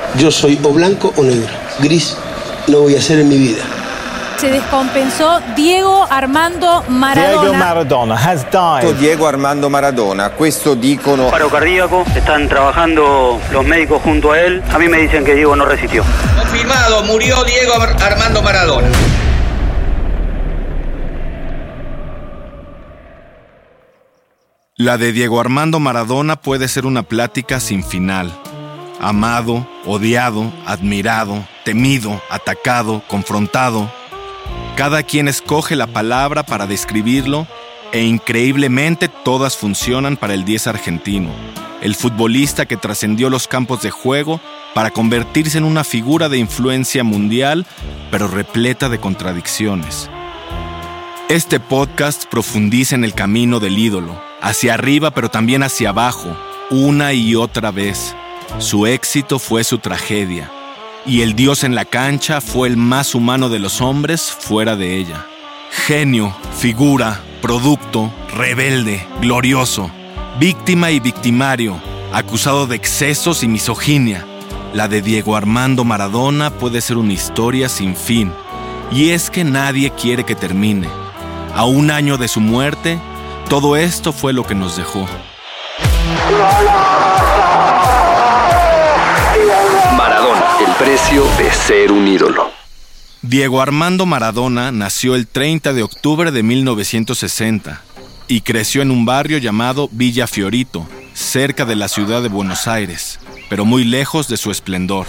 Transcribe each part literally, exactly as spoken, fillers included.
Yo soy o blanco o negro. Gris no voy a ser en mi vida. Se descompensó Diego Armando Maradona. Diego Maradona has died. Diego Armando Maradona, questo dicono. Paro cardíaco, están trabajando los médicos junto a él. A mí me dicen que Diego no resistió. Confirmado, murió Diego Armando Maradona. La de Diego Armando Maradona puede ser una plática sin final. Amado, odiado, admirado, temido, atacado, confrontado. Cada quien escoge la palabra para describirlo e increíblemente todas funcionan para el diez argentino, el futbolista que trascendió los campos de juego para convertirse en una figura de influencia mundial, pero repleta de contradicciones. Este podcast profundiza en el camino del ídolo, hacia arriba pero también hacia abajo, una y otra vez. Su éxito fue su tragedia. Y el Dios en la cancha fue el más humano de los hombres fuera de ella. Genio, figura, producto, rebelde, glorioso, víctima y victimario, acusado de excesos y misoginia. La de Diego Armando Maradona puede ser una historia sin fin. Y es que nadie quiere que termine. A un año de su muerte, todo esto fue lo que nos dejó. Maradona, el precio de ser un ídolo. Diego Armando Maradona nació el treinta de octubre de mil novecientos sesenta y creció en un barrio llamado Villa Fiorito, cerca de la ciudad de Buenos Aires, pero muy lejos de su esplendor.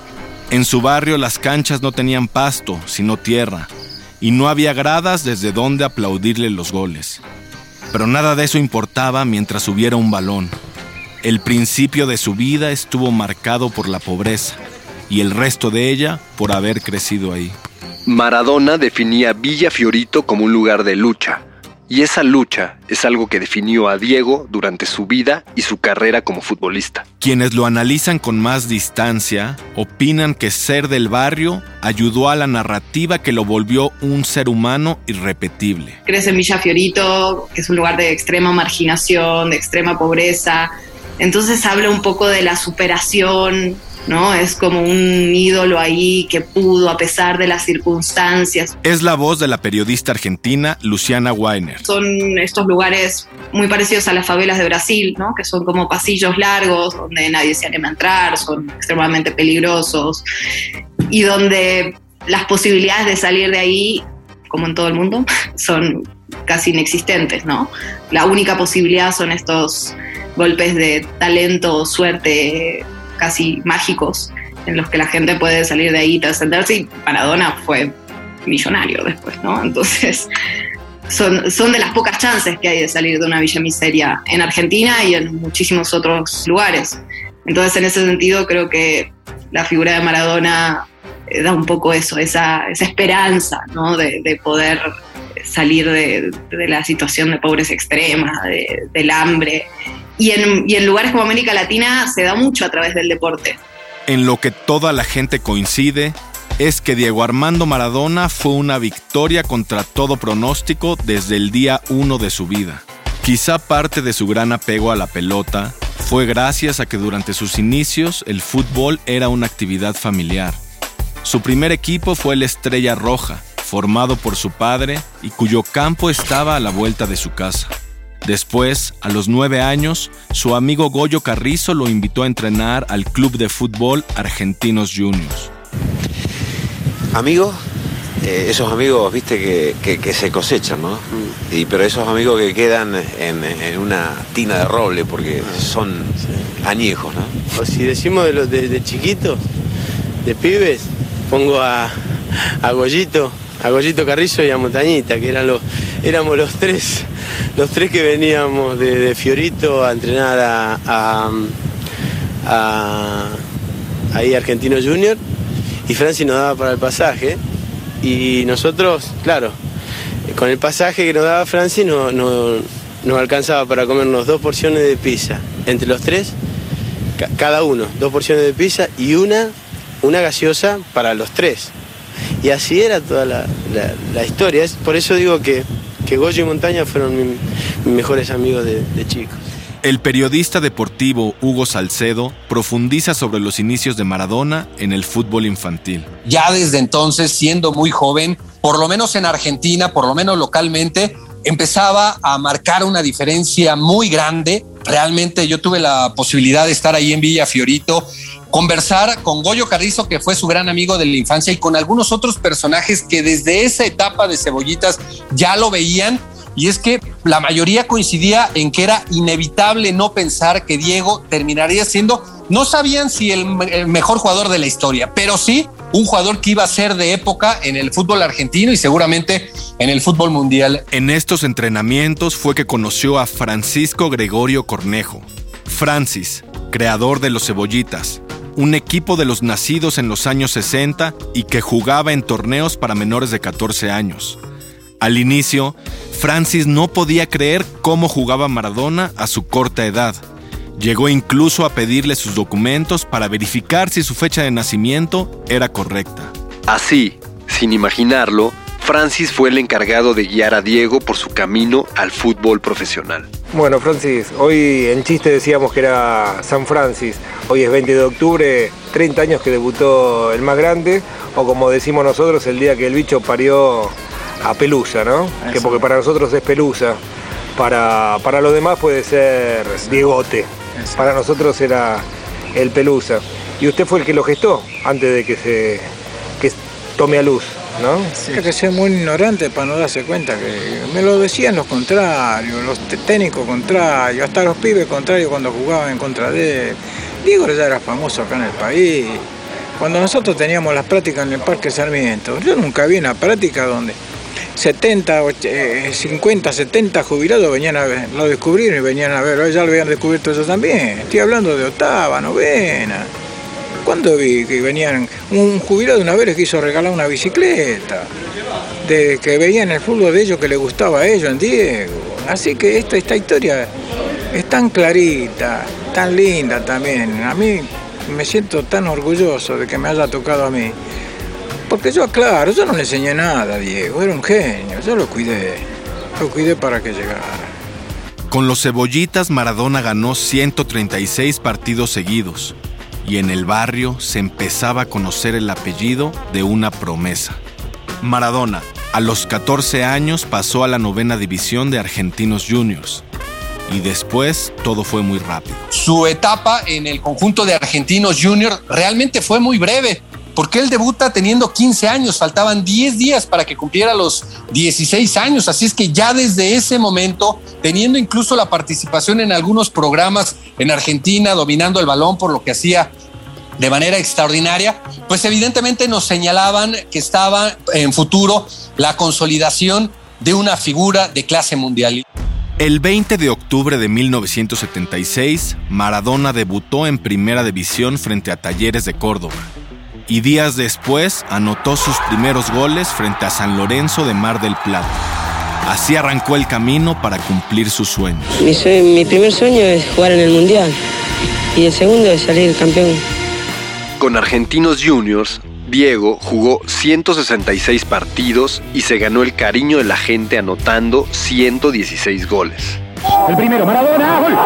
En su barrio las canchas no tenían pasto, sino tierra, y no había gradas desde donde aplaudirle los goles. Pero nada de eso importaba mientras hubiera un balón. El principio de su vida estuvo marcado por la pobreza y el resto de ella por haber crecido ahí. Maradona definía Villa Fiorito como un lugar de lucha, y esa lucha es algo que definió a Diego durante su vida y su carrera como futbolista. Quienes lo analizan con más distancia opinan que ser del barrio ayudó a la narrativa que lo volvió un ser humano irrepetible. Crece en Villa Fiorito, que es un lugar de extrema marginación, de extrema pobreza. Entonces habla un poco de la superación, ¿no? Es como un ídolo ahí que pudo a pesar de las circunstancias. Es la voz de la periodista argentina Luciana Weiner. Son estos lugares muy parecidos a las favelas de Brasil, ¿no? Que son como pasillos largos donde nadie se anima a entrar, son extremadamente peligrosos y donde las posibilidades de salir de ahí, como en todo el mundo, son casi inexistentes, ¿no? La única posibilidad son estos golpes de talento o suerte casi mágicos en los que la gente puede salir de ahí y trascenderse, y Maradona fue millonario después, ¿no? Entonces son, son de las pocas chances que hay de salir de una villa miseria en Argentina y en muchísimos otros lugares. Entonces en ese sentido creo que la figura de Maradona da un poco eso, esa, esa esperanza, ¿no? de, de poder salir de, de la situación de pobreza extrema, de, del hambre. Y en, y en lugares como América Latina se da mucho a través del deporte. En lo que toda la gente coincide es que Diego Armando Maradona fue una victoria contra todo pronóstico desde el día uno de su vida. Quizá parte de su gran apego a la pelota fue gracias a que durante sus inicios el fútbol era una actividad familiar. Su primer equipo fue el Estrella Roja, formado por su padre y cuyo campo estaba a la vuelta de su casa. Después, a los nueve años, su amigo Goyo Carrizo lo invitó a entrenar al Club de Fútbol Argentinos Juniors. Amigos, eh, esos amigos, viste, que, que, que se cosechan, ¿no? Y, pero esos amigos que quedan en, en una tina de roble porque son añejos, ¿no? O si decimos de los de, de chiquitos, de pibes, pongo a, a Goyito, a Goyito Carrizo y a Montañita, que eran los, éramos los tres, los tres que veníamos de, de Fiorito a entrenar a, a, a ahí Argentino Junior, y Franci nos daba para el pasaje, y nosotros, claro, con el pasaje que nos daba Franci no, no, nos alcanzaba para comernos dos porciones de pizza, entre los tres, ca cada uno, dos porciones de pizza y una, una gaseosa para los tres. Y así era toda la, la, la historia. Es por eso digo que, que Goyo y Montaña fueron mi, mis mejores amigos de, de chicos. El periodista deportivo Hugo Salcedo profundiza sobre los inicios de Maradona en el fútbol infantil. Ya desde entonces, siendo muy joven, por lo menos en Argentina, por lo menos localmente, empezaba a marcar una diferencia muy grande. Realmente yo tuve la posibilidad de estar ahí en Villa Fiorito, conversar con Goyo Carrizo, que fue su gran amigo de la infancia, y con algunos otros personajes que desde esa etapa de Cebollitas ya lo veían. Y es que la mayoría coincidía en que era inevitable no pensar que Diego terminaría siendo, no sabían si el, el mejor jugador de la historia, pero sí un jugador que iba a ser de época en el fútbol argentino y seguramente en el fútbol mundial. En estos entrenamientos fue que conoció a Francisco Gregorio Cornejo. Francis, creador de los Cebollitas, un equipo de los nacidos en los años sesenta y que jugaba en torneos para menores de catorce años. Al inicio, Francis no podía creer cómo jugaba Maradona a su corta edad. Llegó incluso a pedirle sus documentos para verificar si su fecha de nacimiento era correcta. Así, sin imaginarlo, Francis fue el encargado de guiar a Diego por su camino al fútbol profesional. Bueno, Francis, hoy en chiste decíamos que era San Francis. Hoy es veinte de octubre, treinta años que debutó el más grande, o como decimos nosotros, el día que el bicho parió a Pelusa, ¿no? Eso. Que porque para nosotros es Pelusa, para, para los demás puede ser Diegote. Eso. Para nosotros era el Pelusa. Y usted fue el que lo gestó antes de que se que tome a luz, ¿no? Sí. Hay que ser muy ignorante para no darse cuenta que me lo decían los contrarios, los técnicos contrarios, hasta los pibes contrarios cuando jugaban en contra de él. Diego ya era famoso acá en el país. Cuando nosotros teníamos las prácticas en el Parque Sarmiento, yo nunca vi una práctica donde setenta, cincuenta, setenta jubilados venían a ver, lo descubrieron y venían a ver, ya lo habían descubierto ellos también. Estoy hablando de octava, novena. ¿Cuándo vi que venían? Un jubilado una vez les quiso regalar una bicicleta, de que veían el fútbol de ellos que les gustaba a ellos en Diego. Así que esta, esta historia es tan clarita, tan linda también. A mí me siento tan orgulloso de que me haya tocado a mí. Porque yo, claro, yo no le enseñé nada a Diego, era un genio, yo lo cuidé, lo cuidé para que llegara. Con los Cebollitas, Maradona ganó ciento treinta y seis partidos seguidos, y en el barrio se empezaba a conocer el apellido de una promesa. Maradona, a los catorce años, pasó a la novena división de Argentinos Juniors, y después todo fue muy rápido. Su etapa en el conjunto de Argentinos Juniors realmente fue muy breve, porque él debuta teniendo quince años, faltaban diez días para que cumpliera los dieciséis años, así es que ya desde ese momento, teniendo incluso la participación en algunos programas en Argentina, dominando el balón por lo que hacía de manera extraordinaria, pues evidentemente nos señalaban que estaba en futuro la consolidación de una figura de clase mundial. El veinte de octubre de mil novecientos setenta y seis, Maradona debutó en Primera División frente a Talleres de Córdoba. Y días después anotó sus primeros goles frente a San Lorenzo de Mar del Plata. Así arrancó el camino para cumplir sus sueños. Mi, sueño, mi primer sueño es jugar en el Mundial y el segundo es salir campeón. Con Argentinos Juniors, Diego jugó ciento sesenta y seis partidos y se ganó el cariño de la gente anotando ciento dieciséis goles. El primero, Maradona, gol.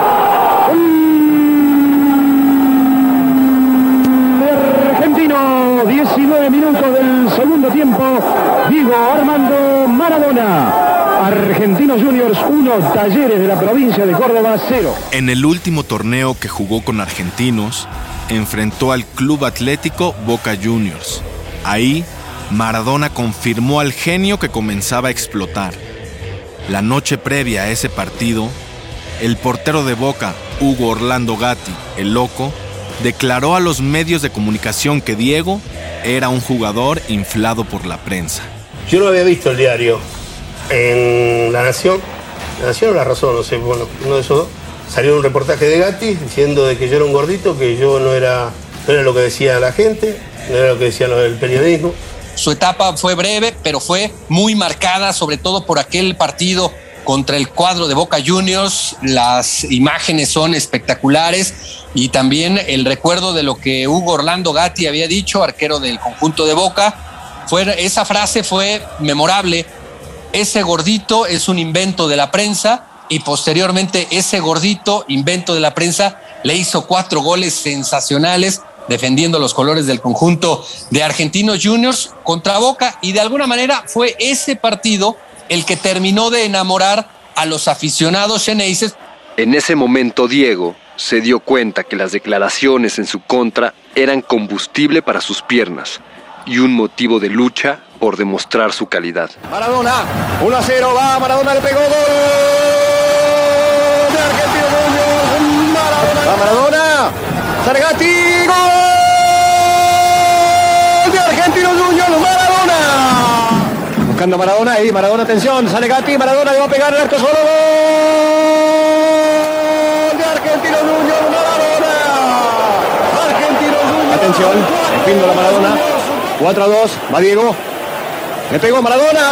diecinueve minutos del segundo tiempo, Diego Armando Maradona. Argentinos Juniors uno, Talleres de la provincia de Córdoba cero. En el último torneo que jugó con Argentinos, enfrentó al Club Atlético Boca Juniors. Ahí, Maradona confirmó al genio que comenzaba a explotar. La noche previa a ese partido, el portero de Boca, Hugo Orlando Gatti, el Loco, declaró a los medios de comunicación que Diego era un jugador inflado por la prensa. Yo no había visto el diario en La Nación, La Nación o La Razón, no sé, bueno, uno de esos dos. Salió un reportaje de Gatti diciendo de que yo era un gordito, que yo no era, no era lo que decía la gente, no era lo que decía el periodismo. Su etapa fue breve, pero fue muy marcada, sobre todo por aquel partido contra el cuadro de Boca Juniors. Las imágenes son espectaculares y también el recuerdo de lo que Hugo Orlando Gatti había dicho, arquero del conjunto de Boca. Fue, esa frase fue memorable. Ese gordito es un invento de la prensa y posteriormente ese gordito invento de la prensa le hizo cuatro goles sensacionales defendiendo los colores del conjunto de Argentinos Juniors contra Boca, y de alguna manera fue ese partido el que terminó de enamorar a los aficionados xeneises. En ese momento Diego se dio cuenta que las declaraciones en su contra eran combustible para sus piernas y un motivo de lucha por demostrar su calidad. Maradona, uno a cero, va, Maradona le pegó, gol de Argentinos Juniors, Maradona. Va Maradona, Zargatti, gol de Argentinos Juniors, Maradona. Buscando a Maradona, ahí Maradona, atención, sale Gatti, Maradona le va a pegar el arco solo, gol de Argentinos Juniors, Maradona. Argentinos Juniors. Atención, Espíndola Maradona, cuatro a dos, va Diego, le pegó Maradona,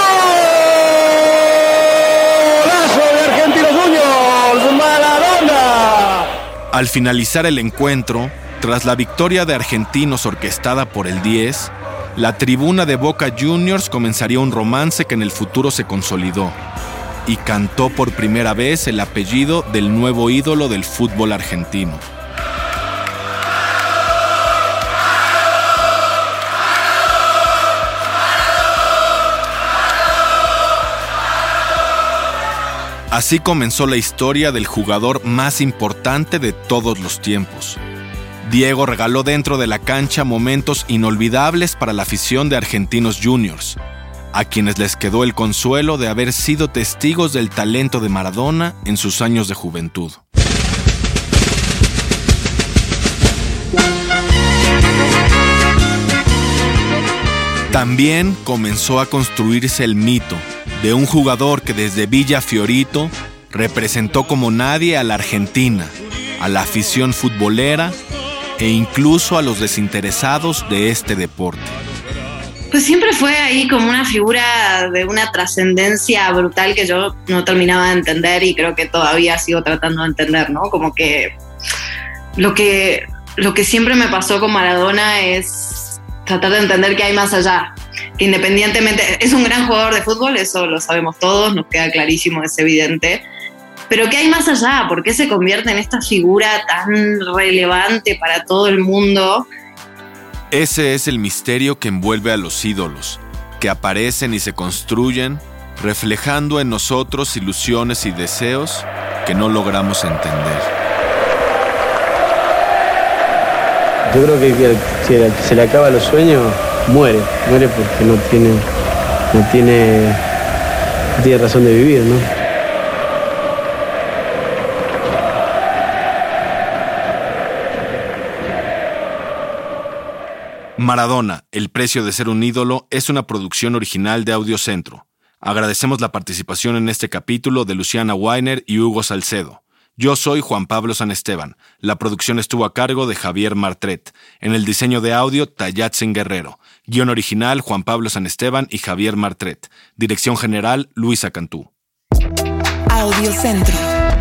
golazo de Argentinos Juniors, Maradona. Al finalizar el encuentro, tras la victoria de Argentinos orquestada por el diez, la tribuna de Boca Juniors comenzaría un romance que en el futuro se consolidó y cantó por primera vez el apellido del nuevo ídolo del fútbol argentino. Así comenzó la historia del jugador más importante de todos los tiempos. Diego regaló dentro de la cancha momentos inolvidables para la afición de Argentinos Juniors, a quienes les quedó el consuelo de haber sido testigos del talento de Maradona en sus años de juventud. También comenzó a construirse el mito de un jugador que desde Villa Fiorito representó como nadie a la Argentina, a la afición futbolera e incluso a los desinteresados de este deporte. Pues siempre fue ahí como una figura de una trascendencia brutal que yo no terminaba de entender y creo que todavía sigo tratando de entender, ¿no? Como que lo que, lo que siempre me pasó con Maradona es tratar de entender que hay más allá, que independientemente, es un gran jugador de fútbol, eso lo sabemos todos, nos queda clarísimo, es evidente, pero ¿qué hay más allá? ¿Por qué se convierte en esta figura tan relevante para todo el mundo? Ese es el misterio que envuelve a los ídolos, que aparecen y se construyen, reflejando en nosotros ilusiones y deseos que no logramos entender. Yo creo que, que, que se le acaba los sueños, muere, muere porque no tiene, no tiene, no tiene razón de vivir, ¿no? Maradona, el precio de ser un ídolo, es una producción original de Audiocentro. Agradecemos la participación en este capítulo de Luciana Weiner y Hugo Salcedo. Yo soy Juan Pablo San Esteban. La producción estuvo a cargo de Javier Martret. En el diseño de audio, Tayatzin Guerrero. Guión original, Juan Pablo San Esteban y Javier Martret. Dirección general, Luisa Cantú. Audiocentro.